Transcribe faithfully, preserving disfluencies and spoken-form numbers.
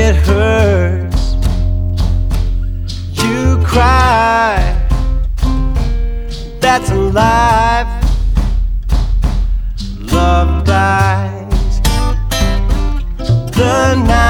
it hurts. You cry, that's alive. Love dies the night